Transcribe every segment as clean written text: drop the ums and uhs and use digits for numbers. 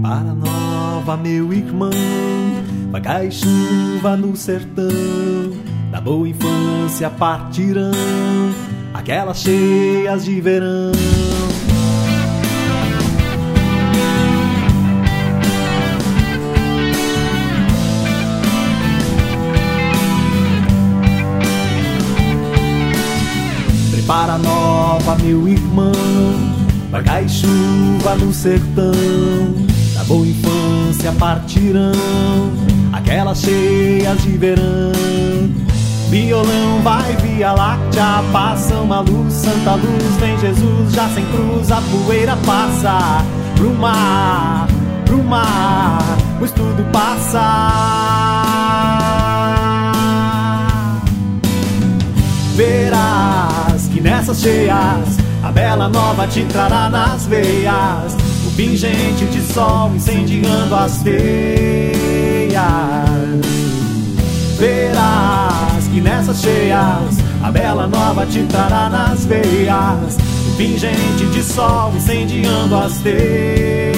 Prepara nova, meu irmão, vai cair chuva no sertão. Da boa infância partirão aquelas cheias de verão. Prepara nova, meu irmão, vai cair chuva no sertão. Da boa infância partirão aquelas cheias de verão. Violão vai Via Láctea, passa uma luz, santa luz, vem Jesus já sem cruz. A poeira passa pro mar, pois tudo passa. Verás que nessas cheias a bela nova te trará nas veias. O pingente de sol incendiando as veias. Verás que nessas cheias a bela nova te trará nas veias. O pingente de sol incendiando as veias.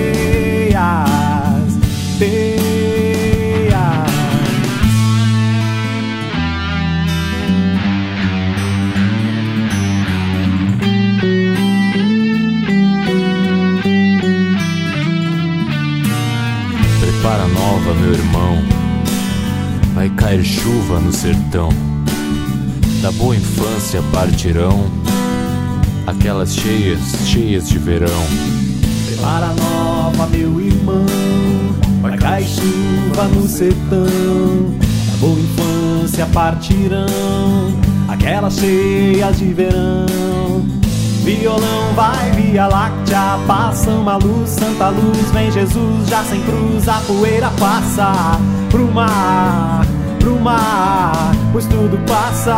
Prepara nova, meu irmão, vai cair chuva no sertão. Da boa infância partirão aquelas cheias de verão. Prepara nova, meu irmão, vai cair chuva no sertão. Da boa infância partirão aquelas cheias de verão. Violão vai Via Láctea, passa uma luz, santa luz, vem Jesus já sem cruz. A poeira passa pro mar, pois tudo passa.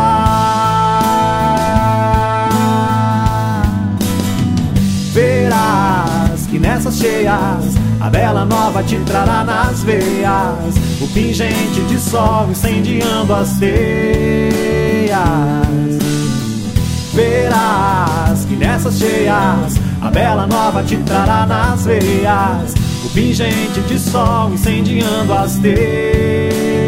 Verás que nessas cheias a bela nova te trará nas veias. O pingente de sol incendiando as veias. Verás que nessas cheias a bela nova te trará nas veias. O pingente de sol incendiando as veias.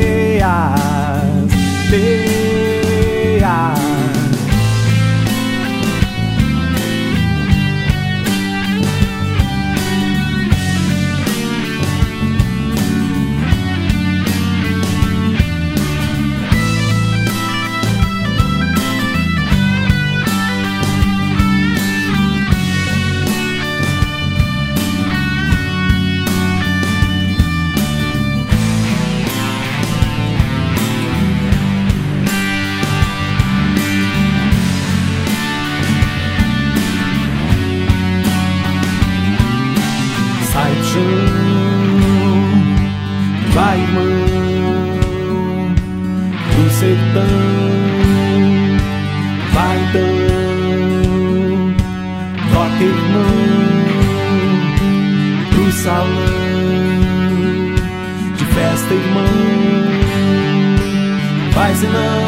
Vai, irmão, pro sertão. Vai, então, toca, irmão, pro salão de festa, irmão. Vai, senão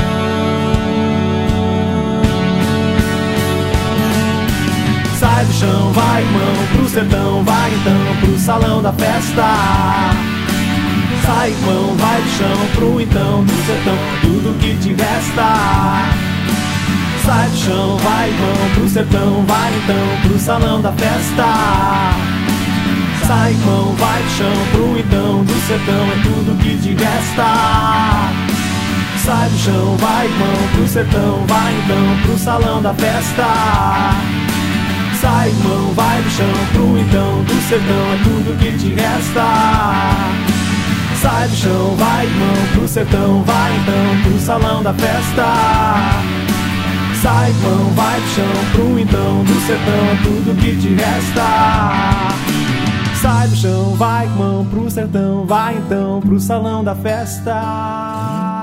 sai do chão, vai, irmão, pro sertão. Vai, então, pro salão da festa. Sai, irmão, vai do chão, pro então, do sertão, tudo que te resta. Sai do chão, vai, irmão, pro sertão. Vai, então, pro salão da festa. Sai, irmão, vai do chão, pro então, do sertão, é tudo que te resta. Sai do chão, vai, irmão, pro sertão. Vai, então, pro salão da festa. Sai, irmão, vai do chão, pro então, do sertão, é tudo que te resta. Sai do chão, vai, irmão, pro sertão. Vai, então, pro salão da festa. Sai, irmão, vai do chão, pro então, do sertão, é tudo que te resta. Sai do chão, vai, irmão, pro sertão. Vai, então, pro salão da festa.